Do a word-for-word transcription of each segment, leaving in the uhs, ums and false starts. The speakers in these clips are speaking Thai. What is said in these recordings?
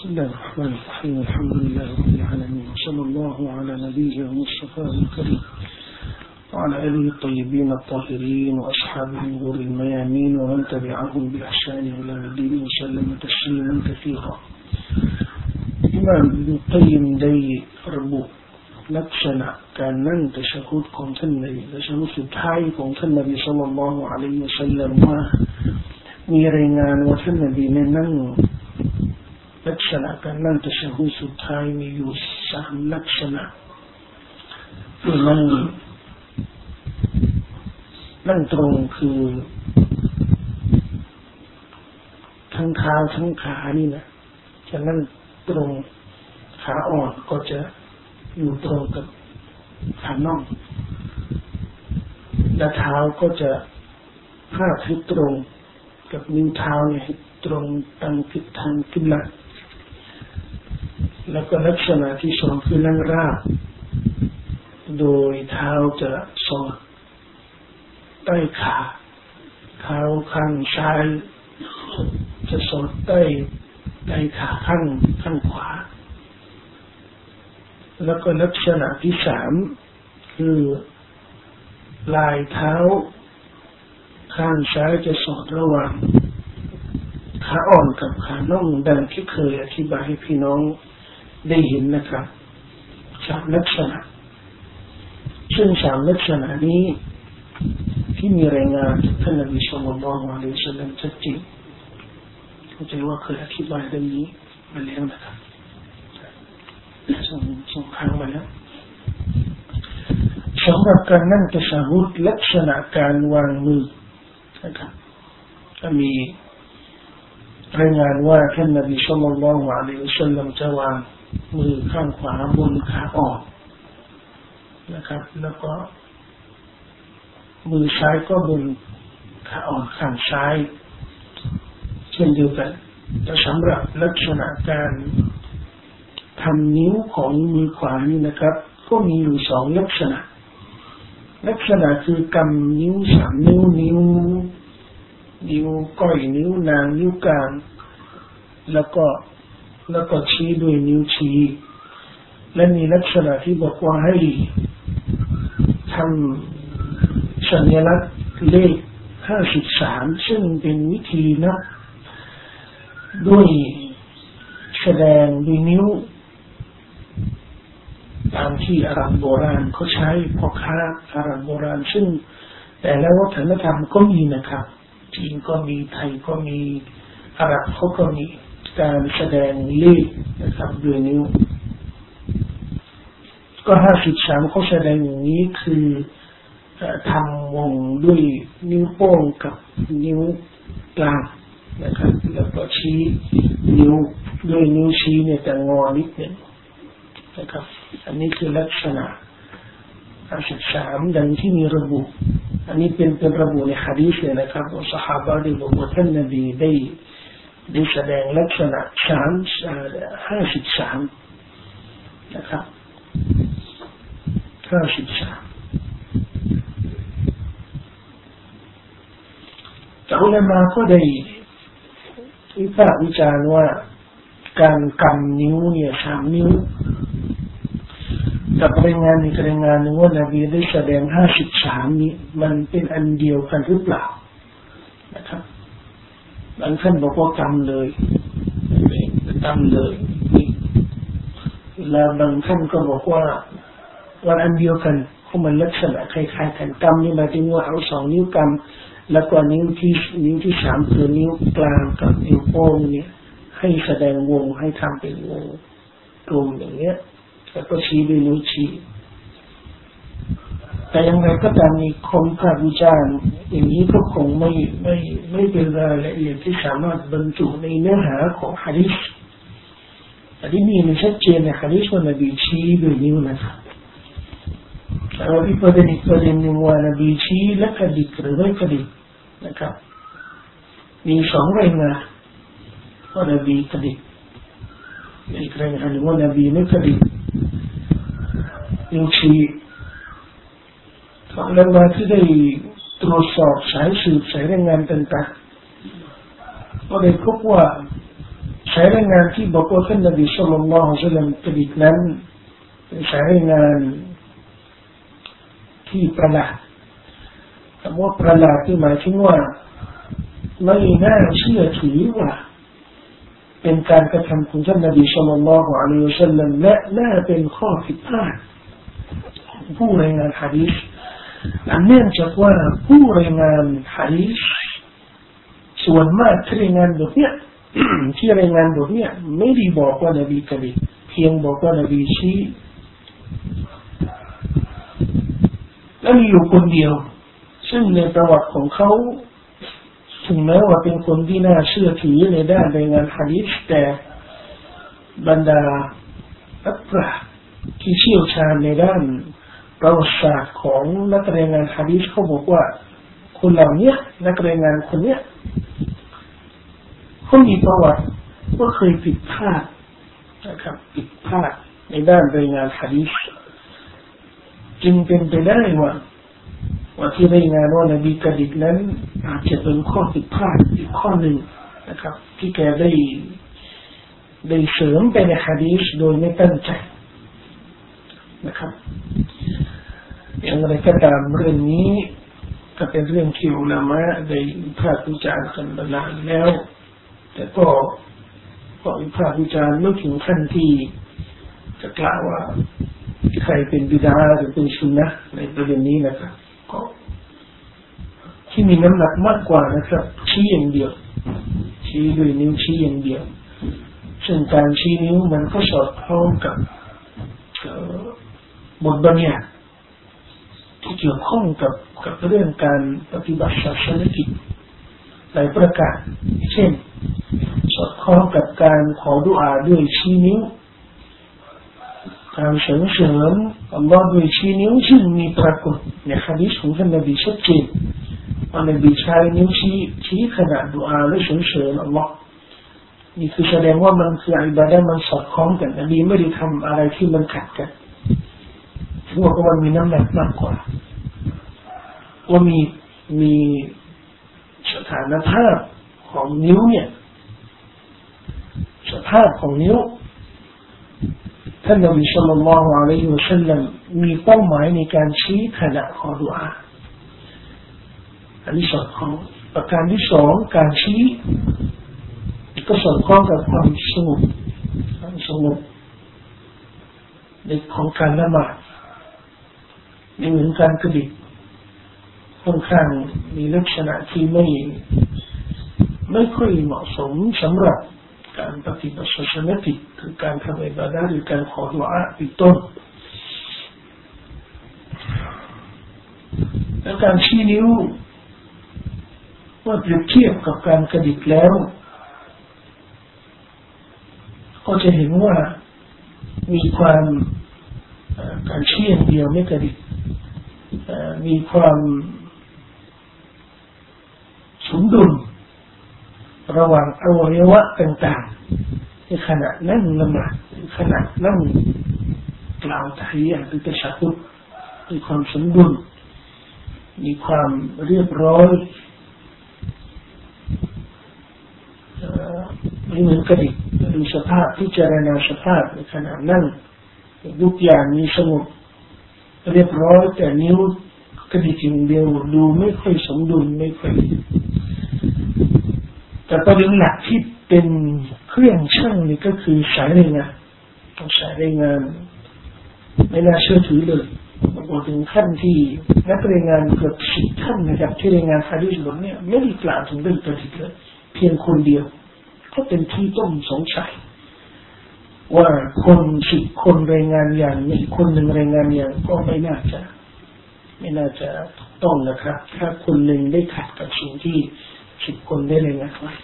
بسم الله الرحمن الرحيم الحمد لله رب العالمين صلى الله على نبيه المصطفى الكريم وعلى آله الطيبين الطاهرين وأصحابه الغر الميامين ومن تبعهم بإحسان إلى الدين وسلم تسليما كثيرا إمام ابن القيمได้ระบุลักษณะการนั่งตะชะฮุดของท่านนบีตะชะฮุดสุดท้ายของท่านนบีศ็อลลัลลอฮุอะลัยฮิวะซัลลัมว่ามีรายงานว่าท่านนบีเนี่ยนั่งลักษณะการนั่งตะชะฮุดสุดท้ายมีอยู่สามลักษณะคือนั่งนั่งตรงคือทั้งเท้าทั้งขานี่นะจะนั่งตรงขาอ่อนก็จะอยู่ตรงกับขาน่องและเท้าก็จะพาดให้ตรงกับนิ้วเท้าเนี่ยให้ตรงตามทิศทางกิบละแล้วก็ลักษณะที่สองคือนั่งราบโดยเท้าจะสอดใต้ขาเท้าข้างซ้ายจะสอดใต้ใต้ขาข้างข้างขวาแล้วก็ลักษณะที่สามคือปลายเท้าข้างซ้ายจะสอดระหว่างขาอ่อนกับขาน่องดังที่เคยอธิบายให้พี่น้องได้เห็นนะครับสามลักษณะซึ่งสามลักษณะนี้ที่มีรายงานจากท่านนบีศ็อลลัลลอฮุอะลัยฮิวะซัลลัมชัดเจนเข้าใจว่าเคยอธิบายเรื่องนี้มาแล้วนะครับส่งส่งครั้งมาแล้วสำหรับการนั่งตะชะฮุดลักษณะการวางมือนะครับก็มีรายงานว่าท่านนบีศ็อลลัลลอฮุอะลัยฮิวะซัลลัมจะวางมือข้างขวาบนขาอ่อนนะครับแล้วก็มือซ้ายก็บนขาอ่อนข้างซ้ายเช่นเดียวกันแต่สำหรับลักษณะการทำนิ้วของมือขวานี่นะครับก็มีอยู่สองลักษณะลักษณะคือกำนิ้วสามนิ้วนิ้วนิ้วก้อยนิ้วนางนิ้วกลางแล้วก็แล้วก็ชี้ด้วยนิ้วชี้และมีลักษณะที่บอกว่าให้ทำสัญลักษณ์เลขห้าสิบสามซึ่งเป็นวิธีนับด้วยแสดงด้วยนิ้วตามที่อาหรับโบราณเขาใช้พ่อค้าอาหรับโบราณซึ่งแต่ละวัฒนธรรมก็มีนะครับจีนก็มีไทยก็มีอาหรับเขาก็มีการแสดงเลขนะครับด้วยนิ้วก็ห้าสิบสามเขาแสดงอย่างนี้คือทำวงด้วยนิ้วโป้งกับนิ้วกลางนะครับแล้วก็ชี้นิ้วด้วยนิ้วชี้เนี่ยจะงอนิดหนึ่งนะครับอันนี้คือลักษณะห้าสิบสามดังที่มีระบุอันนี้เป็นเป็นระบุในหะดีษเลยนะครับว่าซอฮาบะห์ได้บอกว่าท่านนบีได้ได้แสดงลักษณะสามห้าสิบสามนะครับห้าสิบสามแต่อุลามะก็ได้วิพากษ์วิจารณ์ว่าการกำนิ้วเนี่ยสามนิ้วกับรายงานในรายงานหนึ่งว่านบีได้แสดงห้าสิบสามนี้มันเป็นอันเดียวกันหรือเปล่านะครับบางท่านบอกว่ากำเลยกำเลยแล้วบางท่านก็บอกว่าวันอันเดียวกันเพราะมันลักษณะคล้ายๆกันกำนี่หมายถึงว่าเอาสองนิ้วกำแล้วก็นิ้วที่นิ้วที่สามคือนิ้วกลางกับนิ้วโป้งเนี่ยให้แสดงวงให้ทำเป็นวงกลมอย่างเงี้ยแล้วก็ชี้ด้วยนิ้วชี้แต่อย่างไรก็ตามมีคนภาควิจารณ์อย่างนี้ก็คงไม่ไม่ไม่เป็นรายละเอียดที่สามารถบรรจุในเนื้อหาของหะดีษแต่ที่นี่มันชัดเจนในหะดีษว่านบีชี้ด้วยนิ้วนะครับแต่ว่าอีกประเด็นอีกประเด็นหนึ่งว่านบีชี้และกระดิกหรือไม่กระดิกนะครับมีสองรายงานว่านบีกระดิกอีกรายงานหนึ่งว่านบีไม่กระดิกนิ้วชี้อุลามะที่ได้ตรวจสอบสายสืบสายรายงานต่างๆก็ได้พบว่าสายรายงานที่บอกว่าท่านนบีศ็อลลัลลอฮุอะลัยฮิวะซัลลัมกระดิกนั้นเป็นสายรายงานที่ประหลาดคำว่าประหลาดที่หมายถึงว่าไม่น่าเชื่อถือว่าเป็นการกระทำของท่านนบีศ็อลลัลลอฮุอะลัยฮิวะซัลลัมและน่าเป็นข้อผิดพลาดของผู้รายงานหะดีษเนื่องจากว่าผู้รายงานหะดีษส่วนมากที่รายงานบทเนี้ยที่รายงานบทเนี้ยไม่ได้บอกว่านบีกระดิกเพียงบอกว่านบีชี้และมีอยู่คนเดียวซึ่งในประวัติของเขาถึงแม้ว่าเป็นคนที่น่าเชื่อถือในด้านรายงานหะดีษแต่บรรดานักปราชญ์ที่เชี่ยวชาญในด้านประวัติศาสตร์ของนักรายงานหะดีษเขาบอกว่าคนเหล่านี้นักรายงานคนเนี้ยเขามีประวัติว่าเคยผิดพลาดนะครับผิดพลาดในด้านรายงานหะดีษจึงเป็นไปได้ว่าว่าที่รายงานว่านบีกระดิกนั้นอาจจะเป็นข้อผิดพลาดอีกข้อหนึ่งนะครับที่แกได้ได้เสริมไปในหะดีษโดยไม่ตั้งใจนะครับอย่างไรก็ตามเรื่องนี้ก็เป็นเรื่องที่อุลามะได้วิพากษ์วิจารณ์กันมานานแล้วแต่ก็ก็วิพากษ์วิจารณ์ไม่ถึงขั้นที่จะกล่าวว่าใครเป็นบิดาหรือเป็นซุนนะห์ในประเด็นนี้นะครับก็ที่มีน้ำหนักมากกว่านะครับชี้อย่างเดียวชี้ด้วยนิ้วชี้อย่างเดียวซึ่งการชี้นิ้วมันก็สอดคล้องกับบทบัญญัติที่เกี่ยวข้องกับกับเรื่องการปฏิบัติศาสนกิจหลายประการเช่นสอดคล้องกับการขอดุอาด้วยชี้นิ้วการเสริมเสริมอัลลอฮ์ด้วยชี้นิ้วซึ่งมีปรากฏในหะดีษของท่านนบีชัดเจนว่านบีใช้นิ้วชี้ชี้ขณะดุอาและเสริมเสริมอัลลอฮ์นี่คือแสดงว่ามันคืออิบาดะห์มันสอดคล้องกันนบีไม่ได้ทำอะไรที่มันขัดกันถือว่ามันมีน้ำหนักมากกว่าว่ามีมีสถานภาพของนิ้วเนี่ยสภาพของนิ้วท่านนบีศ็อลลัลลอฮุอะลัยฮิวะซัลลัมมีเป้าหมายในการชี้ขณะขอดุอาอันที่สองของประการที่สองการชี้ก็สอดคล้องกับความสงบความสงบในของการละหมาดไม่เหมือนการกระดิกค่อนข้างมีลักษณะที่ไม่ไม่ค่อยเหมาะสมสำหรับการปฏิบัติศาสนกิจคือการทำอิบาดะห์หรือการขอดุอาเป็นต้นและการชี้นิ้วว่าเปรียบเทียบกับการกระดิกแล้วก็จะเห็นว่ามีความการชี้อย่างเดียวไม่กระดิกมีความสมดุลระหว่างอวัยวะต่างๆในขณะนั่งละหมาดขณะนั่งกล่าวตะฮียะห์หรือตัชอะฮุดมีความสมดุลมีความเรียบร้อยไม่เหมือนกระดิกดูสภาพพิจารณาสภาพในขณะนั่งทุกอย่างมีสงบเรียบร้อยแต่นิ้วกระดิกอย่างเดียวดูไม่ค่อยสมดุลไม่ค่อยแต่ประเด็นหลักที่เป็นเครื่องชั่งนี่ก็คือสายรายงานสายรายงานไม่น่าเชื่อถือเลยพอถึงขั้นที่นักรายงานเกือบสิบท่านนะครับที่รายงานหะดีษบทนี้ไม่ได้กล่าวถึงเรื่องกระดิกเลยเพียงคนเดียวก็เป็นที่ต้องสงสัยว่าคนสิบคนรายงานอย่างนี้คนหนึ่งรายงานอย่างก็ไม่น่าจะไม่น่าจะต้องนะครับถ้าคนหนึ่งได้ขัดกับสิ่งที่สิบคนได้รายงานไว้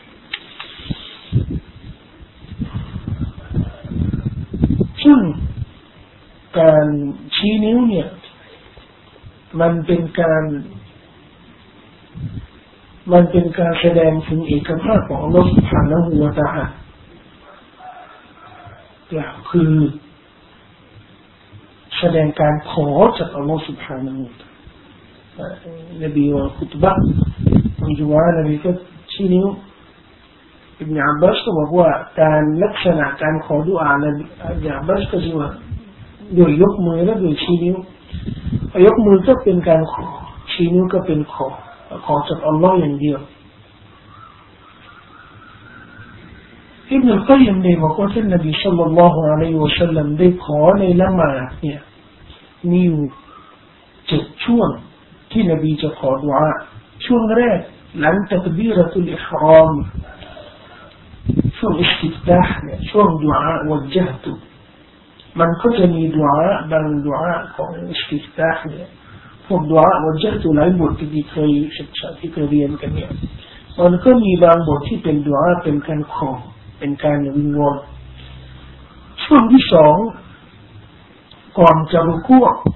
ซึ่งการชี้นิ้วเนี่ยมันเป็นการมันเป็นการแสดงถึงเอกภาพของอัลเลาะห์ซุบฮานะฮูวะตะอาลากล่าวคือแสดงการขอจากอัลเลาะห์ซุบฮานะฮูวะตะอาลานบีว่าคุตบะห์วันจุมอะห์นบีก็ชี้นิ้วอิบนุอับบาสก็บอกว่าการลักษณะการขอดุอานั้นอิบนุอับบาสก็คือว่าโดยยกมือและโดยชี้นิ้วยกมือก็เป็นการขอชี้นิ้วก็เป็นขอขอจากอัลลอฮ์อย่างเดียวอิบนุกัยยิมได้บอกว่าท่านนบีศ็อลลัลลอฮุอะลัยฮิวะซัลลัมได้ขอในละหมาดเนี่ยมีอยู่เจ็ดช่วงที่นบีจะขอดุอาช่วงแรกหลังตักบีเราะตุลอิหรอมช่วงอิสติฟตาห์เนี่ยช่วงดุอาวัจญะตุมันก็จะมีดุอาบางดุอาของอิสติฟตาห์เนี่ยพวกดุอาวัจญะตุหลายบทที่เคยศึกษาที่เคยเรียนกันเนี่ยมันก็มีบางบทที่เป็นดุอาเป็นการขอเป็นการวิงวอนช่วงที่สองก่อนจะรุกูอ์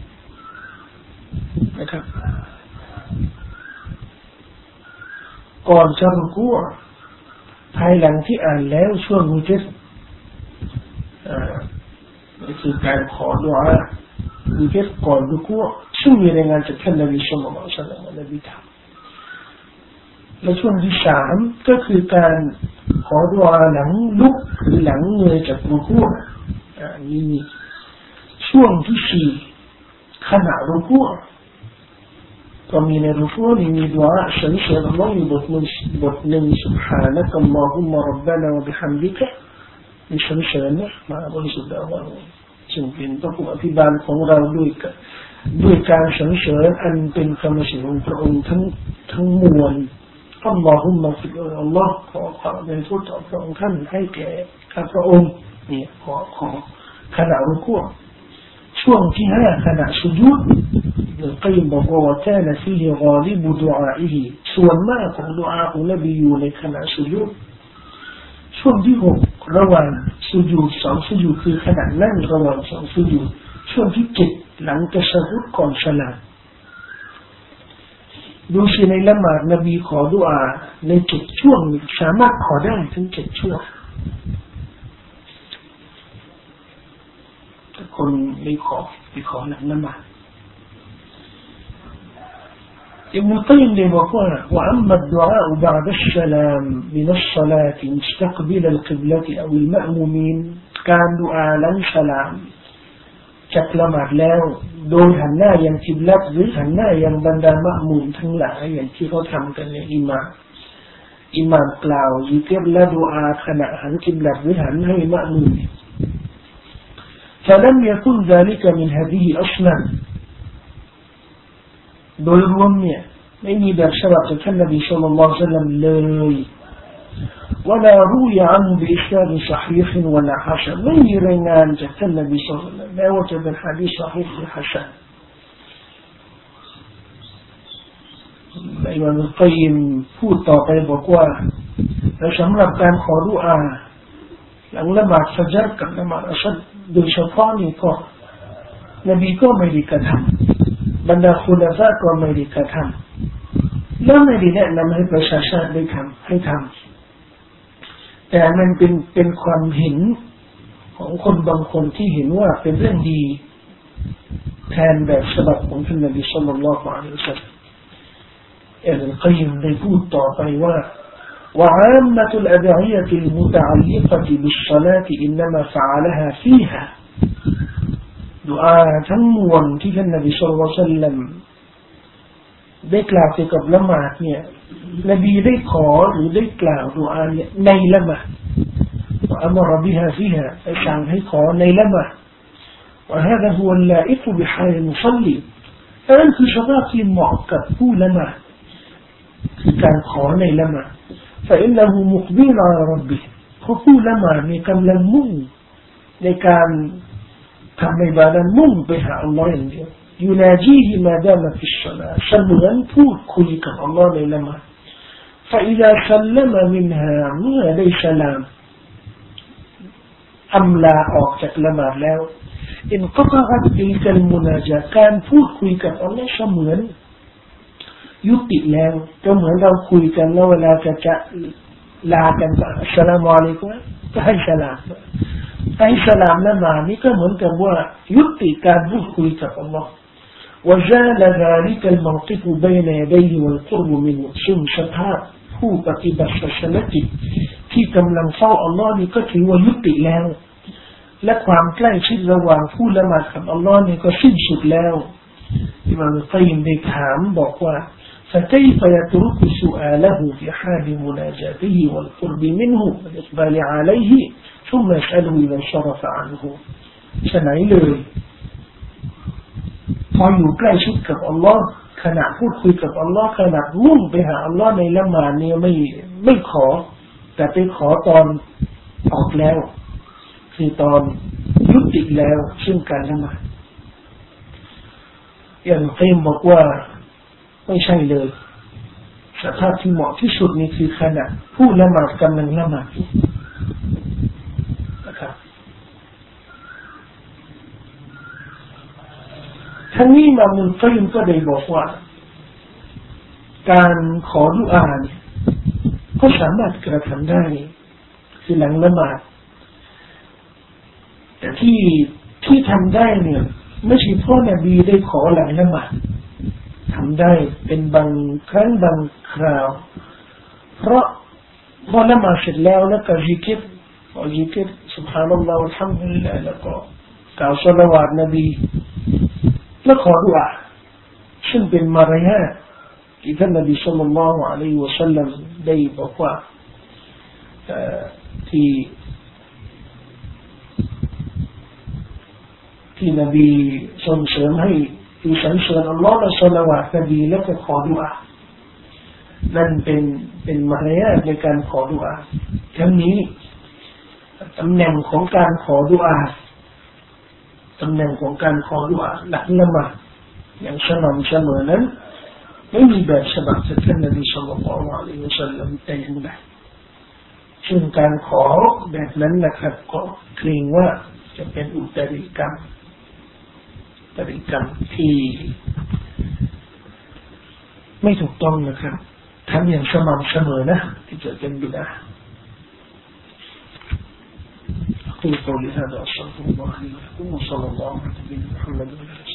นะครับก่อนจะรุกูอ์ภายหลังที่อ่านแล้วช่วงมุจตอ่านี่คือการขอดุอามุจตก่อนรุกูอ์ซึ่งมีรายงานจากท่านนบีศ็อลลัลลอฮุอะลัยฮิวะซัลลัมว่านบีทำและช่วงที่สามก็คือการขอดุอาหลังลุกหรือหลังเงยจากรุกูอ์อ่านี่มีช่วงที่สี่ขณะรุกูอ์ก็มีในรุกูอ์นี่มีดุอาสรรเสริญอัลลอฮ์มีบทหนึ่งบทหนึ่ง سبحانك اللهم ربنا وبحمدك มีสรรเสริญนะมาบริสุทธิ์อัลลอฮ์ซึ่งเป็นพระผู้อภิบาลของเราด้วยด้วยการสรรเสริญอันเป็นคำสรรของพระองค์ทั้งทั้งมวลอัลลอฮุมมะฟิกอัลลอฮ์ขอขอเป็นทูตต่อพระองค์ท่านให้แก่ข้าพระองค์นี่ขอขอขณะรุกูอ์ช่วงที่ห้าขณะสุญูดก็ยังบอกว่าว่าكان فيه غالب دعائهส่วนมากของดุอาของนบีอยู่ในขณะสุญูดช่วงที่หกระหว่างสุญูดสองสุญูดคือขณะนั่งระหว่างสองสุญูดช่วงที่เจ็ดหลังตะชะฮุดก่อนสลามดูสิในละหมาดนบีขอดุอาในเจ็ดช่วงสามารถขอได้ทั้งเจ็ดช่วงคนไม่ขอไม่ขอหลังละหมาดابن القيم يقول وأما الدعاء بعد السلام من الصلاة مستقبل القبلة أو المأمومين كان دعاء لن سلام จากละหมาดแล้วโดยหันหน้ายังกิบลัตหรือหันหน้ายังบรรดามะมุมทั้งหลายอย่างที่เขาทำกันในอิหม่ามอิหม่ามกล่าวซิกร์และดุอาขณะหันกิบลัตหรือหันให้มะมุมفلم يكن ذلك من هذه أصلا โดยรวมเนี่ยไม่มีแบบฉบับจากท่านนบีศ็อลลัลลอฮุอะลัยฮิวะซัลลัมเลย ولا روي عنه بإسناد صحيح ولا حسن ไม่มีรายงานจากท่านนบีศ็อลลัลลอฮุอะลัยฮิวะซัลลัมแม้ว่าจะเป็นหะดีษ صحيح หรือ حسن อิหม่ามอัลกัยยิมพูดต่อไปบอกว่าและสำหรับการขอดุอาหลังละหมาดฟัจรกับละหมาดอัชรโดยเฉพาะนี่ก็นบีก็ไม่ได้กระทำบรรดาคุลาฟะก็ไม่ได้กระทำและไม่ได้แนะนำให้ประชาชนได้ทำให้ทำแต่มันเป็นเป็นความเห็นของคนบางคนที่เห็นว่าเป็นเรื่องดีแทนแบบฉบับของท่านนบีศ็อลลัลลอฮุอะลัยฮิวะซัลลัมอิบนุลกัยยิมได้พูดต่อไปว่า وعامة الأدعية المتعلقة بالصلاة إنما فعلها فيها ดุอาทั้งมวลที่ท่านนบีศ็อลลัลลอฮุอะลัยฮิวะซัลลัมได้กล่าวเกี่ยวกับละหมาดเนี่ยนบีได้ขอหรือได้กล่าวดุอาเนี่ยในละหมาดอัมรบิฮาฟิฮาได้สั่งให้ขอในละหมาด وهذا هو اللائق بحال المصلي นั่นคือสภาพที่เหมาะกับผู้ละหมาดคือการขอในละหมาด فإنه مقبل على ربه เพราะผู้ละหมาดมีกำลังมุ่งในการทำอิบาดะห์มุ่งไปหาอัลลอฮ์อย่างเดียวيناجيه ما دام في الصلاة เสมือนพูดคุยกับอัลลอฮ์ในละหมาด فإذا سلم منها เมื่อได้สลามอำลาออกจากละหมาดแล้ว انقطعت تلك المناجاة การพูดคุยกับอัลลอฮ์เสมือนยุติแล้วก็เหมือนเราคุยกันแล้วเวลาจะจะลากันก็อัสสลามุอะลัยกุมก็ให้สลามให้สลามละหมาดนี่ก็เหมือนกับว่ายุติการพูดคุยกับอัลลอฮ์وزال ذلك الموقف بين يديه والقرب منه ซึ่งสภาพพูผู้ปฏิบัติศาสนกิจที่กำลังเฝ้าอัลลอฮ์นี่ก็ถือว่ายุติแล้วและความใกล้ชิดระหว่างผู้ละหมาดกับอัลลอฮ์นี่ก็สิ้นสุดแล้วอิมามอัลกัยยิมได้ถามบอกว่า فكيف يترك سؤاله في حال مناجاته والقرب منه والإقبال عليه ثم يسأله إذا انصرف عنه ฉะนั้นเลยพออยู่ใกล้ชิดกับอัลลอฮ์ขณะพูดคุยกับอัลลอฮ์ขณะมุ่งไปหาอัลลอฮ์ในละหมาดเนี่ยไม่ไม่ขอแต่ไปขอตอนออกแล้วคือตอนยุติแล้วซึ่งการละหมาดอย่างเต็มบอกว่าไม่ใช่เลยสภาพที่เหมาะที่สุดนี่คือขณะผู้ละหมาดกำลังละหมาดอยู่นะครับทั้งนี้มามุลกัยมก็ได้บอกว่าการขอดุอาเนี่ยก็สามารถกระทำได้คือหลังละหมาดแต่ที่ที่ทำได้เนี่ยไม่ใช่เพราะนบีได้ขอหลังละหมาดทำได้เป็นบางครั้งบางคราวเพราะพอละหมาดเสร็จแล้วแล้วก็ซิกรพอซิกรซุบฮานัลลอฮ์อัลฮัมดุลิลลาห์แล้วก็กล่าวศอลาวาตนบีแล้วขอดุอาซึ่งเป็นมารยาทที่ท่านนบีศ็อลลัลลอฮุอะลัยฮิวะซัลลัมได้บอกว่าที่ที่นบีส่งเสริมให้ที่สรรเสริญอัลลอฮ์และศอลาวาตนบีแล้วก็ขอดุอานั่นเป็นเป็นมารยาทในการขอดุอาทั้งนี้ตำแหน่งของการขอดุอาตำแหน่งของการขอดุอาหลังละหมาดอย่างสม่ำเสมอนั้นไม่มีแบบฉบับจากท่านนบีศ็อลลัลลอฮุอะลัยฮิวะซัลลัมแต่อย่างใดซึ่งการขอแบบนั้นนะครับก็เกรงว่าจะเป็นอุตริกรรมอุตริกรรมที่ไม่ถูกต้องนะครับทำอย่างสม่ำเสมอนะที่จะเป็นบิดอะห์أقول قولي هذا أستغفر الله لي ولكم وصلى الله على نبينا محمد وعلى آله